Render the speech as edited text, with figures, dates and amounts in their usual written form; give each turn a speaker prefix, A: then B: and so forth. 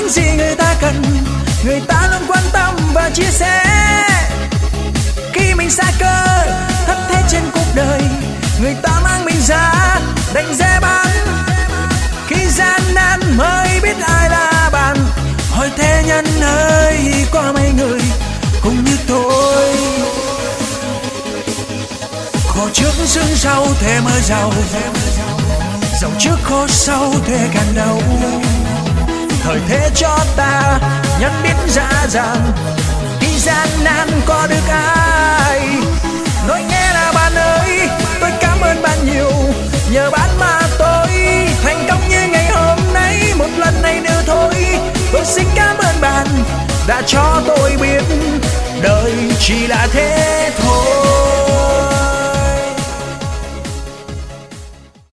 A: gì người ta cần, người ta luôn quan tâm và chia sẻ. Khi mình xa cơ thất thế trên cuộc đời, người ta mang mình ra đánh giá bán. Khi gian nan mới biết ai là bạn, hỏi thế nhân ơi có mấy người cũng như tôi. Khổ trước sương sau thế mới giàu, giàu trước khổ sau thế càng đau. Thời thế cho ta nhận biết rõ ràng, khi gian nan có được ai. Nói nghe là bạn ơi, tôi cảm ơn bạn nhiều, nhờ bạn mà tôi thành công như ngày hôm nay. Một lần này nữa thôi, tôi xin cảm ơn bạn đã cho tôi biết đời chỉ là thế